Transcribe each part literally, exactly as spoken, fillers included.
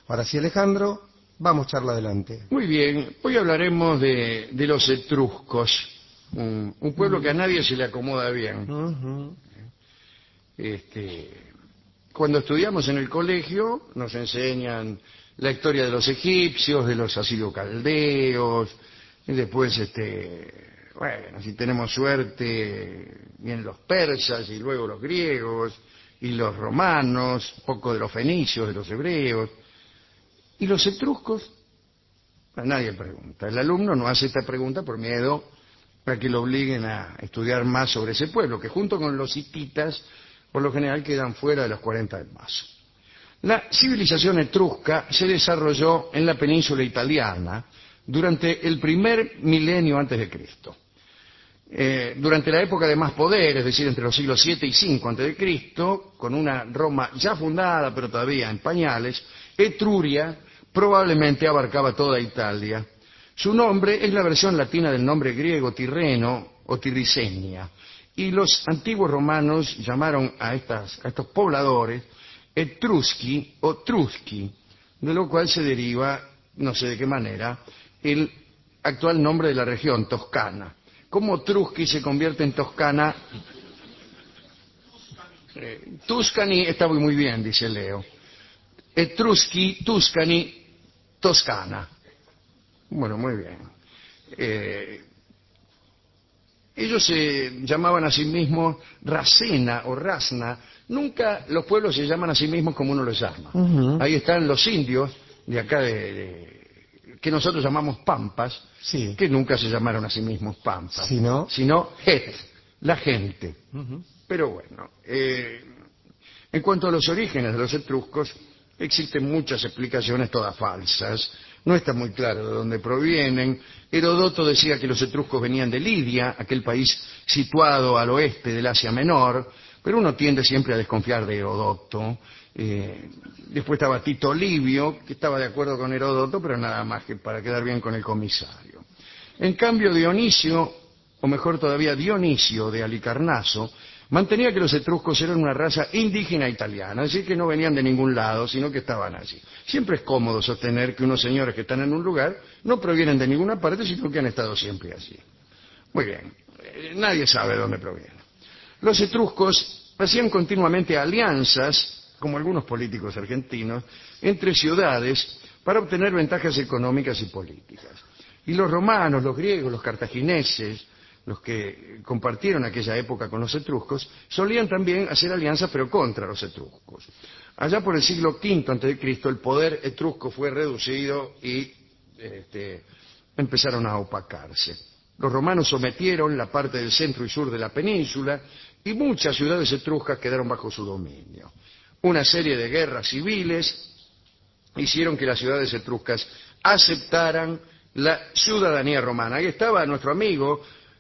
Ahora sí, Alejandro, vamos charla adelante. Muy bien, hoy hablaremos de, de los etruscos, un, un pueblo que a nadie se le acomoda bien. Uh-huh. Este, cuando estudiamos en el colegio nos enseñan la historia de los egipcios, de los asirio-caldeos, y después, este, bueno, si tenemos suerte, vienen los persas y luego los griegos y los romanos, un poco de los fenicios, de los hebreos. ¿Y los etruscos? A nadie pregunta. El alumno no hace esta pregunta por miedo a que lo obliguen a estudiar más sobre ese pueblo, que junto con los hititas, por lo general quedan fuera de los cuarenta del mazo. La civilización etrusca se desarrolló en la península italiana durante el primer milenio antes de Cristo. Eh, durante la época de más poder, es decir, entre los siglos siete y cinco antes de Cristo, con una Roma ya fundada, pero todavía en pañales, Etruria probablemente abarcaba toda Italia. Su nombre es la versión latina del nombre griego Tirreno o Tirrisenia, y los antiguos romanos llamaron a, estas, a estos pobladores Etrusci o Trusci, de lo cual se deriva, no sé de qué manera, el actual nombre de la región, Toscana. ¿Cómo Trusci se convierte en Toscana? Eh, Tuscany está muy, muy bien, dice Leo. Etrusci, Tuscany, Toscana. Bueno, muy bien. Eh, ellos se llamaban a sí mismos Racena o Rasna. Nunca los pueblos se llaman a sí mismos como uno los llama. Uh-huh. Ahí están los indios de acá de, de que nosotros llamamos Pampas, Sí. que nunca se llamaron a sí mismos Pampas, ¿Sí, no? sino Het, la gente. Uh-huh. Pero bueno, eh, en cuanto a los orígenes de los etruscos, existen muchas explicaciones, todas falsas. No está muy claro de dónde provienen. Herodoto decía que los etruscos venían de Lidia, aquel país situado al oeste del Asia Menor, pero uno tiende siempre a desconfiar de Herodoto. Eh, después estaba Tito Livio, que estaba de acuerdo con Herodoto, pero nada más que para quedar bien con el comisario. En cambio, Dionisio, o mejor todavía Dionisio de Halicarnaso, mantenía que los etruscos eran una raza indígena italiana, es decir, que no venían de ningún lado, sino que estaban allí. Siempre es cómodo sostener que unos señores que están en un lugar no provienen de ninguna parte, sino que han estado siempre allí. Muy bien, eh, nadie sabe de dónde provienen. Los etruscos hacían continuamente alianzas, como algunos políticos argentinos, entre ciudades para obtener ventajas económicas y políticas. Y los romanos, los griegos, los cartagineses, los que compartieron aquella época con los etruscos, solían también hacer alianzas, pero contra los etruscos. Allá por el siglo quinto antes de Cristo, el poder etrusco fue reducido y este, empezaron a opacarse. Los romanos sometieron la parte del centro y sur de la península y muchas ciudades etruscas quedaron bajo su dominio. Una serie de guerras civiles hicieron que las ciudades etruscas aceptaran la ciudadanía romana. Ahí estaba nuestro amigo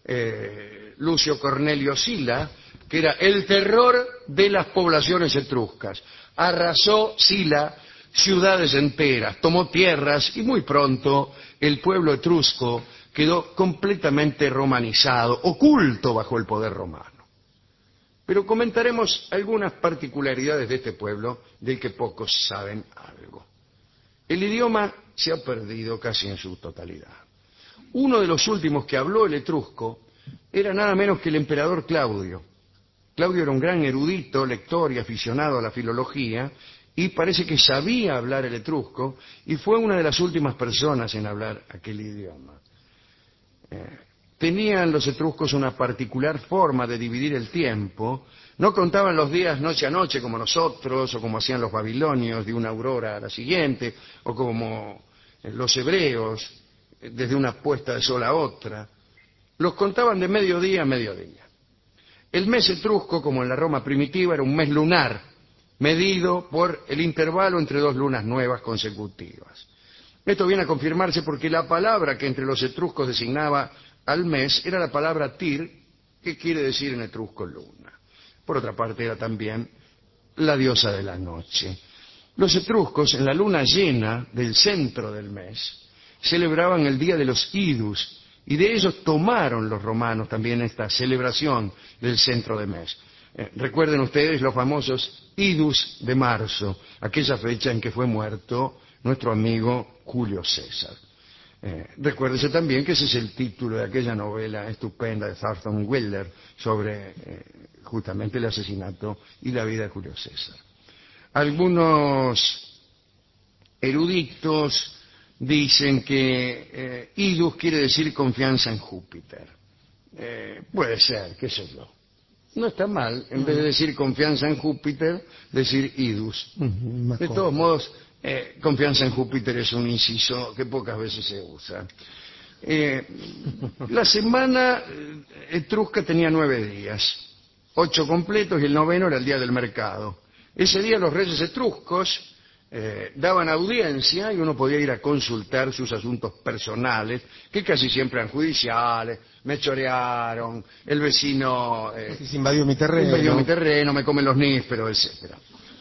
eh, Lucio Cornelio Sila, que era el terror de las poblaciones etruscas. Arrasó Sila ciudades enteras, tomó tierras y muy pronto el pueblo etrusco quedó completamente romanizado, oculto bajo el poder romano. Pero comentaremos algunas particularidades de este pueblo del que pocos saben algo. El idioma se ha perdido casi en su totalidad. Uno de los últimos que habló el etrusco era nada menos que el emperador Claudio. Claudio era un gran erudito, lector y aficionado a la filología, y parece que sabía hablar el etrusco, y fue una de las últimas personas en hablar aquel idioma. Eh, tenían los etruscos una particular forma de dividir el tiempo. No contaban los días noche a noche como nosotros, o como hacían los babilonios, de una aurora a la siguiente, o como los hebreos, desde una puesta de sol a otra. Los contaban de mediodía a mediodía. El mes etrusco, como en la Roma primitiva, era un mes lunar, medido por el intervalo entre dos lunas nuevas consecutivas. Esto viene a confirmarse porque la palabra que entre los etruscos designaba al mes era la palabra tir, que quiere decir en etrusco luna. Por otra parte, era también la diosa de la noche. Los etruscos, en la luna llena del centro del mes, celebraban el día de los idus, y de ellos tomaron los romanos también esta celebración del centro de mes. Eh, recuerden ustedes los famosos idus de marzo, aquella fecha en que fue muerto nuestro amigo Julio César. Eh, recuérdese también que ese es el título de aquella novela estupenda de Thornton Wilder sobre eh, justamente el asesinato y la vida de Julio César. Algunos eruditos dicen que eh, idus quiere decir confianza en Júpiter. Eh, puede ser, qué sé yo. No está mal, en vez de decir confianza en Júpiter, decir idus. Uh-huh, de todos modos, eh, confianza en Júpiter es un inciso que pocas veces se usa. Eh, la semana etrusca tenía nueve días, ocho completos y el noveno era el día del mercado. Ese día los reyes etruscos eh, daban audiencia y uno podía ir a consultar sus asuntos personales, que casi siempre eran judiciales. Me chorearon, el vecino eh, se invadió mi terreno, invadió mi terreno, me comen los nísperos, etcétera.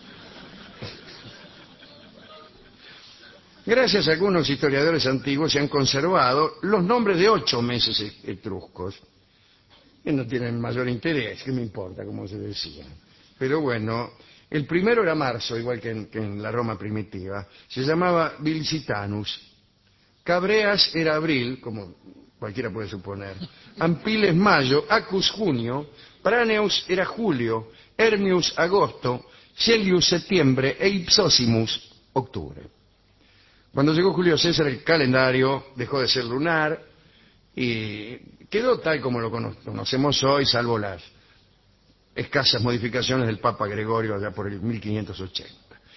Gracias a algunos historiadores antiguos se han conservado los nombres de ocho meses etruscos, que no tienen mayor interés, que me importa, como se decía. Pero bueno, el primero era marzo, igual que en, que en la Roma primitiva. Se llamaba Bilsitanus. Cabreas era abril, como cualquiera puede suponer. Ampiles mayo, Acus junio, Praneus era julio, Hermius agosto, Celius septiembre e Ipsosimus octubre. Cuando llegó Julio César el calendario dejó de ser lunar y quedó tal como lo conocemos hoy, salvo las escasas modificaciones del Papa Gregorio allá por el mil quinientos ochenta.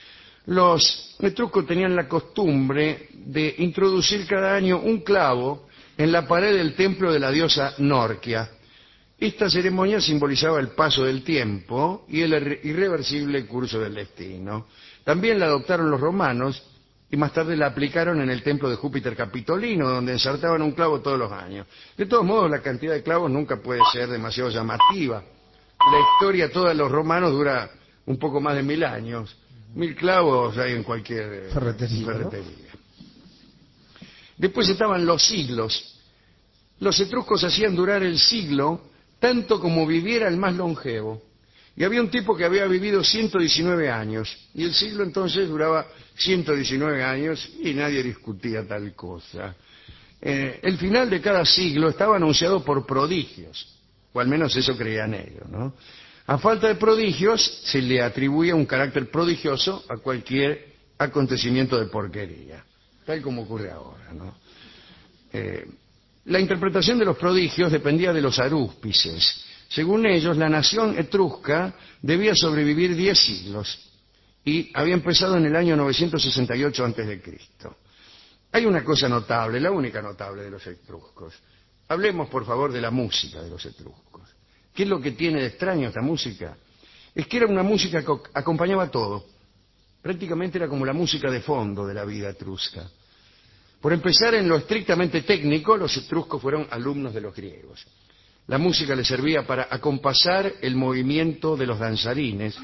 Los etruscos tenían la costumbre de introducir cada año un clavo en la pared del templo de la diosa Norquia. Esta ceremonia simbolizaba el paso del tiempo y el irreversible curso del destino. También la adoptaron los romanos y más tarde la aplicaron en el templo de Júpiter Capitolino, donde ensartaban un clavo todos los años. De todos modos, la cantidad de clavos nunca puede ser demasiado llamativa. La historia toda de los romanos dura un poco más de mil años. Mil clavos hay en cualquier ferretería, ferretería. ¿No? Después estaban los siglos. Los etruscos hacían durar el siglo tanto como viviera el más longevo. Y había un tipo que había vivido ciento diecinueve años, y el siglo entonces duraba ciento diecinueve años y nadie discutía tal cosa. Eh, el final de cada siglo estaba anunciado por prodigios, o al menos eso creían ellos, ¿no? A falta de prodigios se le atribuía un carácter prodigioso a cualquier acontecimiento de porquería, tal como ocurre ahora, ¿no? Eh, la interpretación de los prodigios dependía de los arúspices. Según ellos, la nación etrusca debía sobrevivir diez siglos y había empezado en el año novecientos sesenta y ocho antes de Cristo. Hay una cosa notable, la única notable de los etruscos. Hablemos, por favor, de la música de los etruscos. ¿Qué es lo que tiene de extraño esta música? Es que era una música que acompañaba todo. Prácticamente era como la música de fondo de la vida etrusca. Por empezar, en lo estrictamente técnico, los etruscos fueron alumnos de los griegos. La música les servía para acompasar el movimiento de los danzarines,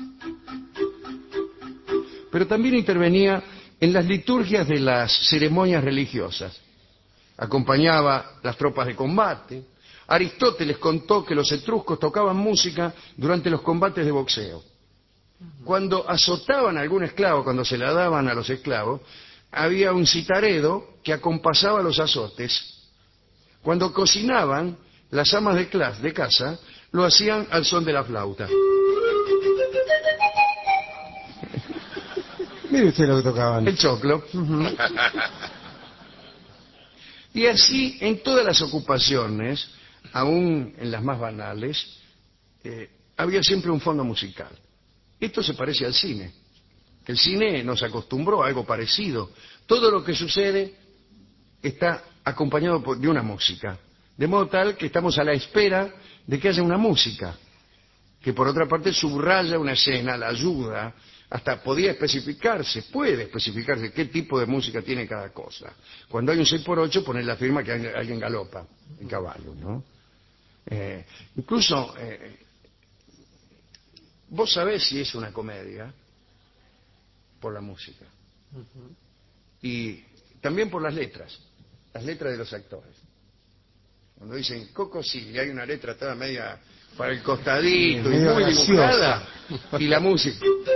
pero también intervenía en las liturgias de las ceremonias religiosas. Acompañaba las tropas de combate. Aristóteles contó que los etruscos tocaban música durante los combates de boxeo. Cuando azotaban a algún esclavo, cuando se la daban a los esclavos, había un citaredo que acompasaba los azotes. Cuando cocinaban, las amas de, clase, de casa lo hacían al son de la flauta. Mire usted lo que tocaban. El choclo. Uh-huh. Y así, en todas las ocupaciones, aún en las más banales, eh, había siempre un fondo musical. Esto se parece al cine. El cine nos acostumbró a algo parecido. Todo lo que sucede está acompañado por, de una música. De modo tal que estamos a la espera de que haya una música, que por otra parte subraya una escena, la ayuda, hasta podía especificarse, puede especificarse qué tipo de música tiene cada cosa. Cuando hay un seis por ocho, poner la firma que alguien galopa en caballo, ¿no? Eh, incluso, eh, vos sabés si es una comedia por la música. Uh-huh. Y también por las letras, las letras de los actores. Cuando dicen Coco sí, y hay una letra toda media para el costadito y medio muy graciosa. dibujada, y la música.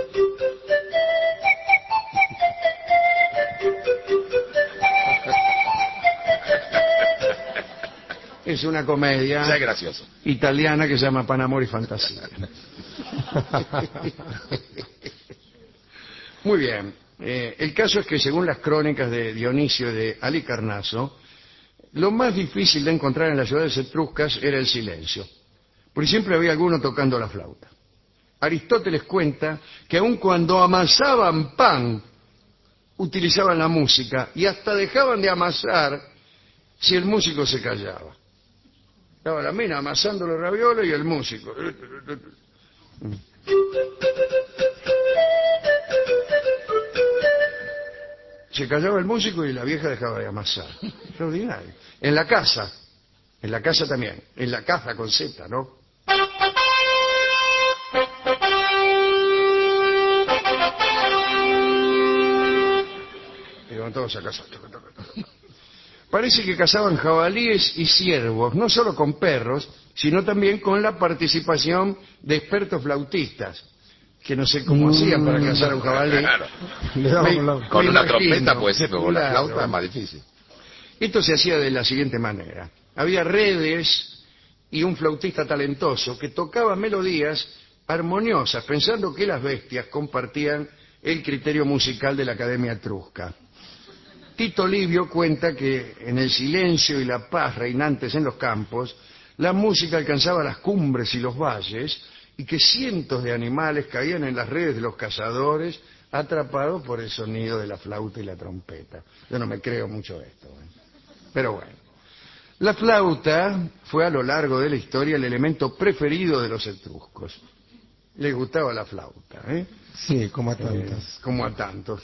Es una comedia Ya es gracioso. italiana que se llama Pan, Amor y Fantasía. Muy bien. Eh, el caso es que según las crónicas de Dionisio y de Halicarnaso, lo más difícil de encontrar en las ciudades etruscas era el silencio, porque siempre había alguno tocando la flauta. Aristóteles cuenta que aun cuando amasaban pan, utilizaban la música y hasta dejaban de amasar si el músico se callaba. Estaba la mina amasando los ravioles y el músico. Se callaba el músico y la vieja dejaba de amasar. Extraordinario. En la casa, en la casa también, en la caja con Z, ¿no? Y van todos a casa. Parece que cazaban jabalíes y ciervos, no solo con perros, sino también con la participación de expertos flautistas, que no sé cómo Mm. hacían para cazar a un jabalí. Claro. Le daban Me- con la- Con me una imagino. trompeta puede ser, pero con la Claro. flauta es más difícil. Esto se hacía de la siguiente manera. Había redes y un flautista talentoso que tocaba melodías armoniosas, pensando que las bestias compartían el criterio musical de la Academia Etrusca. Tito Livio cuenta que en el silencio y la paz reinantes en los campos, la música alcanzaba las cumbres y los valles y que cientos de animales caían en las redes de los cazadores atrapados por el sonido de la flauta y la trompeta. Yo no me creo mucho esto, ¿eh? Pero bueno. La flauta fue a lo largo de la historia el elemento preferido de los etruscos. Les gustaba la flauta, ¿eh? Sí, como a Eh, tantas. como a tantos.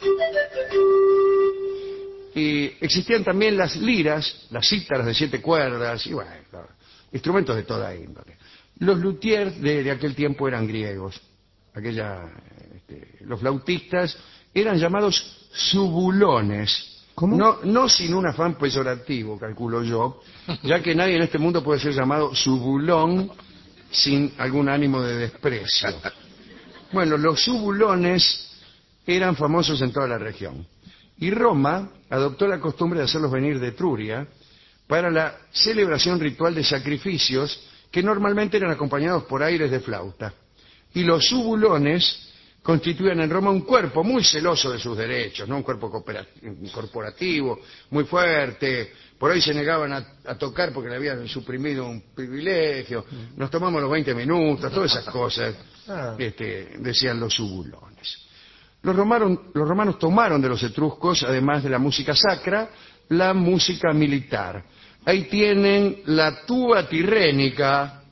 Y existían también las liras, las cítaras de siete cuerdas, y bueno, claro, instrumentos de toda índole. Los luthiers de, de aquel tiempo eran griegos. Aquella, este, los flautistas eran llamados subulones. ¿Cómo? No, no sin un afán peyorativo, calculo yo, ya que nadie en este mundo puede ser llamado subulón sin algún ánimo de desprecio. Bueno, los subulones eran famosos en toda la región. Y Roma adoptó la costumbre de hacerlos venir de Etruria para la celebración ritual de sacrificios que normalmente eran acompañados por aires de flauta. Y los subulones constituían en Roma un cuerpo muy celoso de sus derechos, ¿no? Un cuerpo corporativo, muy fuerte. Por ahí se negaban a, a tocar porque le habían suprimido un privilegio. Nos tomamos los veinte minutos, todas esas cosas, Ah. este, decían los subulones. Los romanos, los romanos tomaron de los etruscos, además de la música sacra, la música militar. Ahí tienen la tuba tirrénica.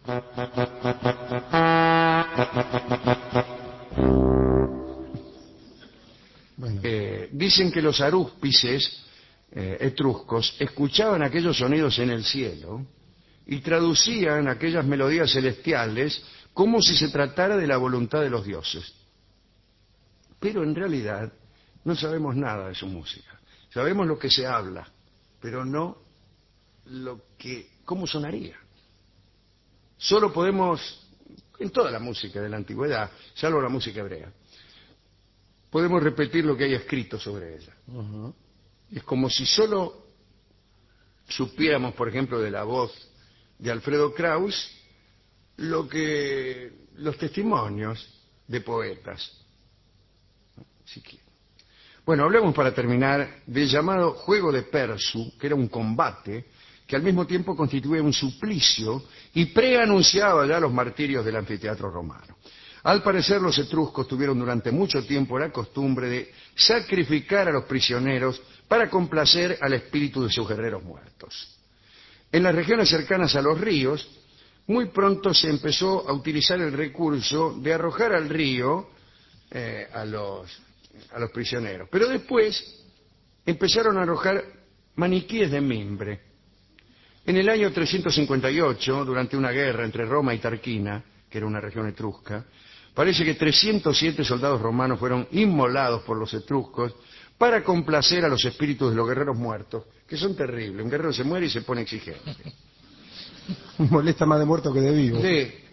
Bueno, Eh, dicen que los arúspices eh, etruscos escuchaban aquellos sonidos en el cielo y traducían aquellas melodías celestiales como si se tratara de la voluntad de los dioses. Pero en realidad no sabemos nada de su música. Sabemos lo que se habla, pero no lo que, cómo sonaría. Solo podemos, en toda la música de la antigüedad, salvo la música hebrea, podemos repetir lo que hay escrito sobre ella. ujú. Es como si solo supiéramos, por ejemplo, de la voz de Alfredo Kraus, lo que los testimonios de poetas. Si quieren. Bueno, hablemos para terminar del llamado juego de Persu, que era un combate que al mismo tiempo constituía un suplicio y preanunciaba ya los martirios del anfiteatro romano. Al parecer, los etruscos tuvieron durante mucho tiempo la costumbre de sacrificar a los prisioneros para complacer al espíritu de sus guerreros muertos. En las regiones cercanas a los ríos, muy pronto se empezó a utilizar el recurso de arrojar al río eh, a los, a los prisioneros. Pero después empezaron a arrojar maniquíes de mimbre. En el año trescientos cincuenta y ocho, durante una guerra entre Roma y Tarquina, que era una región etrusca, parece que trescientos siete soldados romanos fueron inmolados por los etruscos para complacer a los espíritus de los guerreros muertos, que son terribles. Un guerrero se muere y se pone exigente. Molesta más de muerto que de vivo. Sí,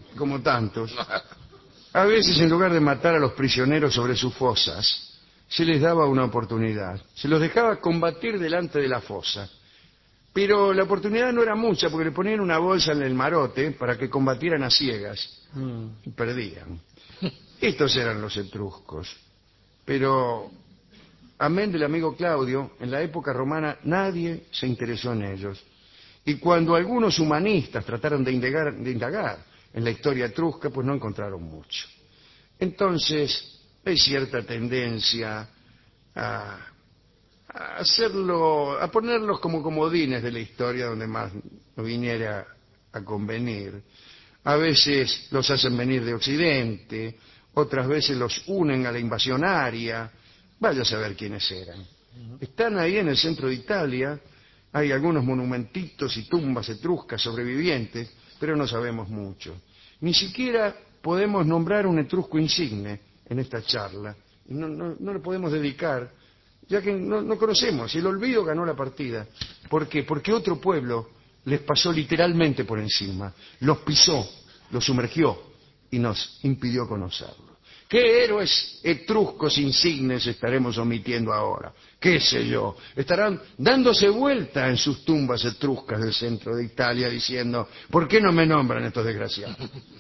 como tantos. A veces, en lugar de matar a los prisioneros sobre sus fosas, se les daba una oportunidad. Se los dejaba combatir delante de la fosa. Pero la oportunidad no era mucha, porque le ponían una bolsa en el marote para que combatieran a ciegas. Mm. Y perdían. Estos eran los etruscos. Pero, amén del amigo Claudio, en la época romana nadie se interesó en ellos. Y cuando algunos humanistas trataron de indagar, de indagar en la historia etrusca, pues no encontraron mucho. Entonces, hay cierta tendencia a, a hacerlo, a ponerlos como comodines de la historia donde más no viniera a convenir. A veces los hacen venir de Occidente, otras veces los unen a la invasión aria. Vaya a saber quiénes eran. Están ahí en el centro de Italia, hay algunos monumentitos y tumbas etruscas sobrevivientes, pero no sabemos mucho. Ni siquiera podemos nombrar un etrusco insigne en esta charla. No, no, no le podemos dedicar, ya que no, no conocemos. El olvido ganó la partida. ¿Por qué? Porque otro pueblo les pasó literalmente por encima, los pisó, los sumergió y nos impidió conocerlos. ¿Qué héroes etruscos insignes estaremos omitiendo ahora? ¿Qué sé yo? Estarán dándose vuelta en sus tumbas etruscas del centro de Italia diciendo, ¿por qué no me nombran estos desgraciados?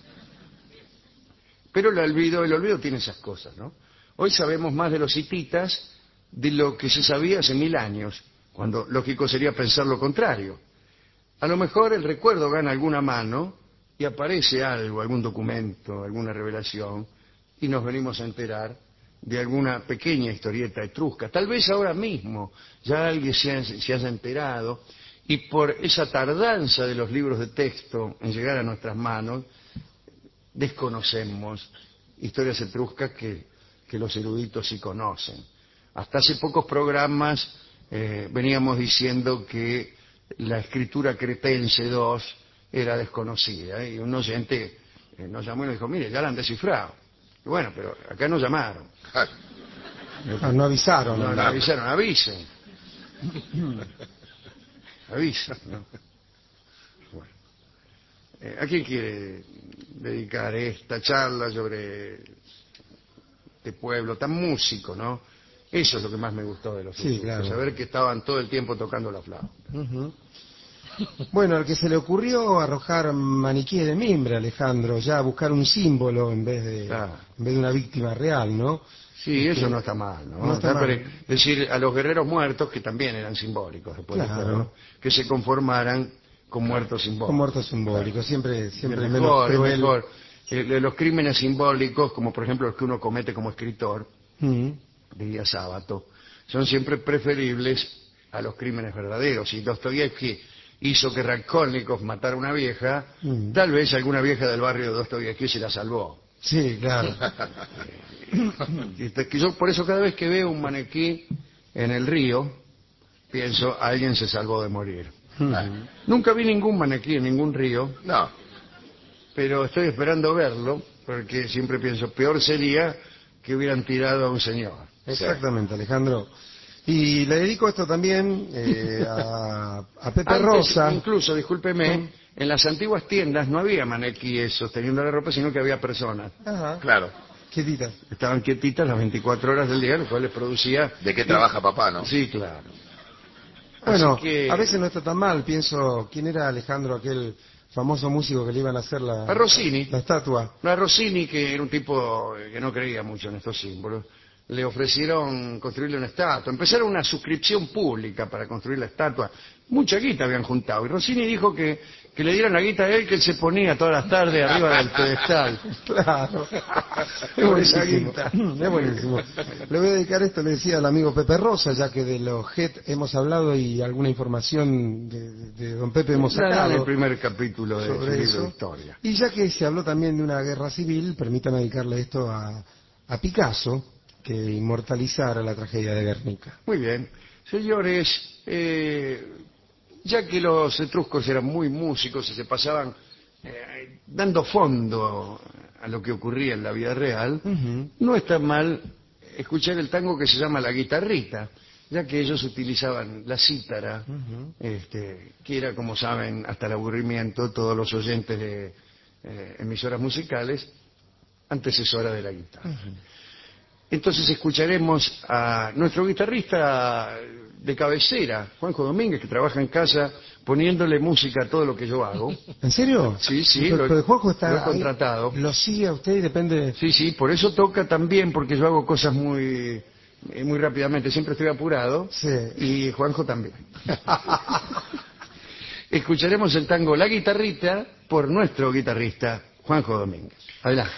Pero el olvido, el olvido tiene esas cosas, ¿no? Hoy sabemos más de los hititas de lo que se sabía hace mil años, cuando lógico sería pensar lo contrario. A lo mejor el recuerdo gana alguna mano y aparece algo, algún documento, alguna revelación, y nos venimos a enterar de alguna pequeña historieta etrusca. Tal vez ahora mismo ya alguien se, ha, se haya enterado, y por esa tardanza de los libros de texto en llegar a nuestras manos, desconocemos historias etruscas que, que los eruditos sí conocen. Hasta hace pocos programas eh, veníamos diciendo que la escritura cretense dos era desconocida, ¿eh? Y un oyente eh, nos llamó y nos dijo, mire, ya la han descifrado. Y bueno, pero acá nos llamaron. Ah, no avisaron. No, No, no avisaron, avisen. Avisen, ¿no? Bueno. Eh, ¿A quién quiere dedicar esta charla sobre este pueblo tan músico, no? Eso es lo que más me gustó de los Sí, etruscos, claro. saber que estaban todo el tiempo tocando la flauta. Ujú. Bueno, al que se le ocurrió arrojar maniquíes de mimbre, Alejandro, ya buscar un símbolo en vez de, Claro. en vez de una víctima real, ¿no? Sí, Este, eso no está mal, ¿no? no está O sea, mal. pero, es decir, a los guerreros muertos, que también eran simbólicos después de Claro. todo, ¿no? Que se conformaran con muertos simbólicos. Con muertos simbólicos, siempre, siempre Es menos mejor, es cruel. mejor. Eh, los crímenes simbólicos, como por ejemplo los que uno comete como escritor, Mm. diría Sábato, son siempre preferibles a los crímenes verdaderos. Si Dostoyevsky hizo que Raskolnikov matara a una vieja, Mm. tal vez alguna vieja del barrio de Dostoyevsky se la salvó. Sí, claro. Y te- que yo por eso cada vez que veo un maniquí en el río, pienso, alguien se salvó de morir. Ujú. Nunca vi ningún maniquí en ningún río, No, pero estoy esperando verlo, porque siempre pienso, peor sería que hubieran tirado a un señor. Exactamente, Alejandro. Y le dedico esto también eh, a, a Pepe Antes, Rosa. incluso, discúlpeme, ¿Mm? en las antiguas tiendas no había maniquíes sosteniendo la ropa, sino que había personas. Ajá. claro. Quietita. Estaban quietitas las veinticuatro horas del día, lo cual les producía... ¿De qué trabaja papá, no? Sí, claro. Bueno, Así que- a veces no está tan mal. Pienso, ¿quién era Alejandro, aquel famoso músico que le iban a hacer la, A Rossini. la estatua? A Rossini, que era un tipo que no creía mucho en estos símbolos, le ofrecieron construirle una estatua. Empezaron una suscripción pública para construir la estatua. Mucha guita habían juntado. Y Rossini dijo que, que le dieran la guita a él, que él se ponía todas las tardes arriba del pedestal. Claro. Es Por esa buenísimo. guita. Es buenísimo. Le voy a dedicar esto, le decía al amigo Pepe Rosa, ya que de los G E T hemos hablado y alguna información de, de- de don Pepe hemos Ya en sacado el primer capítulo de su sobre libro eso. de historia. Y ya que se habló también de una guerra civil, permítame dedicarle esto a, a Picasso, que inmortalizara la tragedia de Guernica. Muy bien. Señores, eh, ya que los etruscos eran muy músicos y se pasaban eh, dando fondo a lo que ocurría en la vida real, Ujú. no está mal escuchar el tango que se llama La Guitarrita, ya que ellos utilizaban la cítara, Ujú. este, que era, como saben, hasta el aburrimiento, todos los oyentes de, eh, emisoras musicales, antecesora de la guitarra. Entonces escucharemos a nuestro guitarrista de cabecera, Juanjo Domínguez, que trabaja en casa poniéndole música a todo lo que yo hago. ¿En serio? Sí, sí, Pero, lo, pero Juanjo está lo he contratado. Ahí, lo sigue a usted y depende... Sí, sí, por eso toca también, porque yo hago cosas muy, muy rápidamente, siempre estoy apurado, sí. Y Juanjo también. Escucharemos el tango La Guitarrita por nuestro guitarrista, Juanjo Domínguez. Adelante.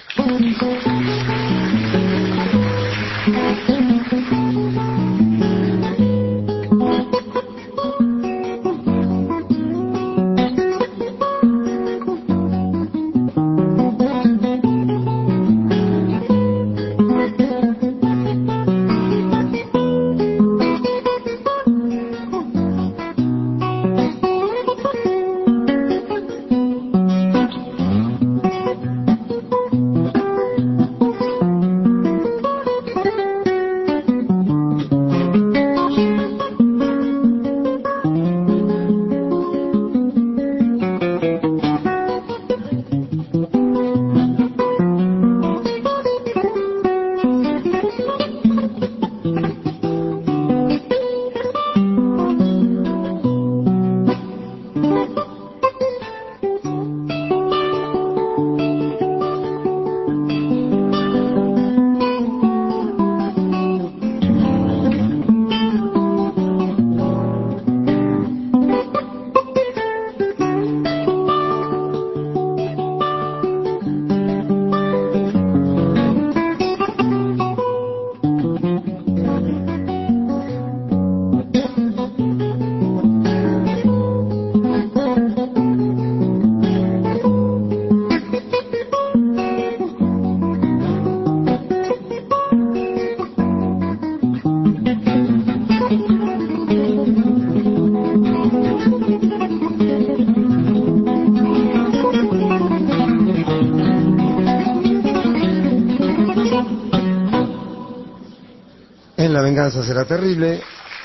En La Venganza Será Terrible.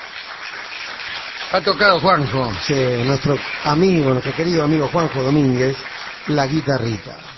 Ha tocado Juanjo. Sí, nuestro amigo, nuestro querido amigo Juanjo Domínguez, La Guitarrita.